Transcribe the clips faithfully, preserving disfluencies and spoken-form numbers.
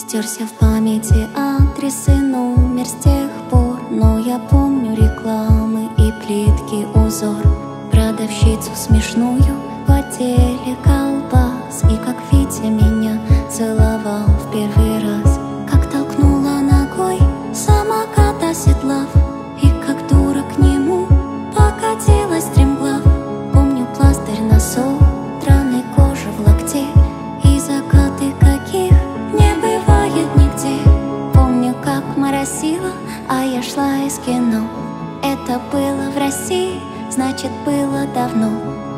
Стерся в памяти адрес и номер с тех пор, но я помню рекламы и плитки узор, продавщицу смешную в отделе колбас, и как Витя меня целовал в первый раз, как толкнула ногой самокат оседлав, и как дура к нему покатилась стремглав. Помню пластырь на содранной коже в локте и закаты, каких не бывает нигде. Помню, как моросило, а я шла из кино. Это было в России, значит, было давно.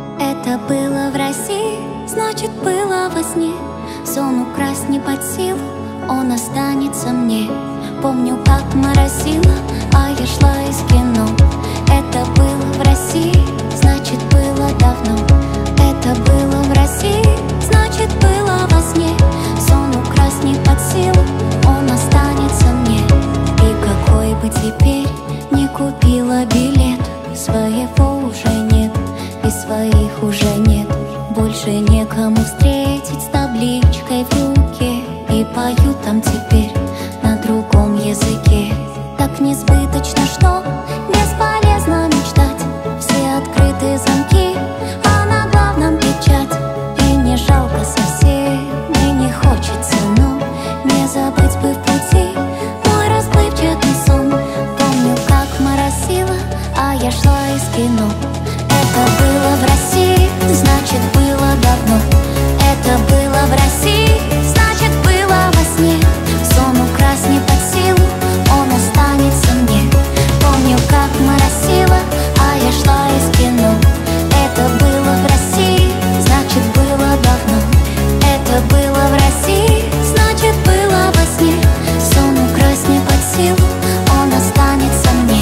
Это было в России, значит, было во сне. Сон украсть не под силу, он останется мне. Помню, как моросило, а я шла из кино. Это было в России, значит, было давно. Это было в России, значит, было во сне. Сон украсть не под силу, он останется мне. И какой бы теперь не купила билет, своего уже нет, и своих уже нет. Больше некому встретить с табличкой в руке, и поют там теперь на другом языке. Так несбыточно, что бесполезно мечтать. Все открытые замки, а на главном печать. И не жалко совсем, и не хочется, но не забыть бы в пути мой расплывчатый сон. Помню, как моросило, а я шла из кино. Это было в России, значит, было давно. Это было в России, значит, было во сне. Сон украсть не под силу, он останется мне. Помню, как моросило, а я шла из кино. Это было в России, значит, было давно. Это было в России, значит, было во сне. Сон украсть не под силу, он останется мне.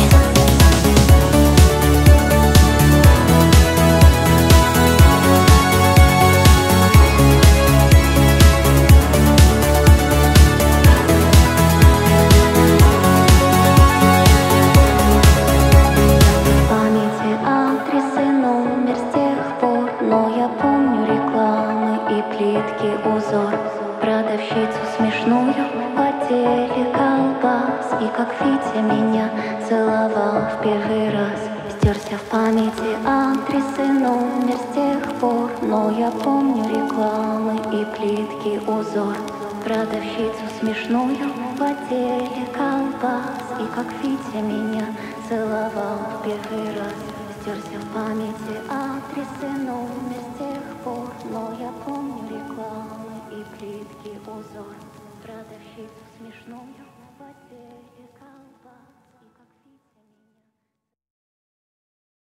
Узор, продавщицу смешную в отделе колбас, и как Витя меня целовал в первый раз. Стерся в памяти адрес и номер с тех пор, но я помню рекламы и плитки узор, продавщицу смешную в отделе колбас, и как Витя меня целовал в первый раз. Стерся в памяти адрес и номер с тех пор, но я помню рекламы и плитки узор, продавщицу смешную в отделе.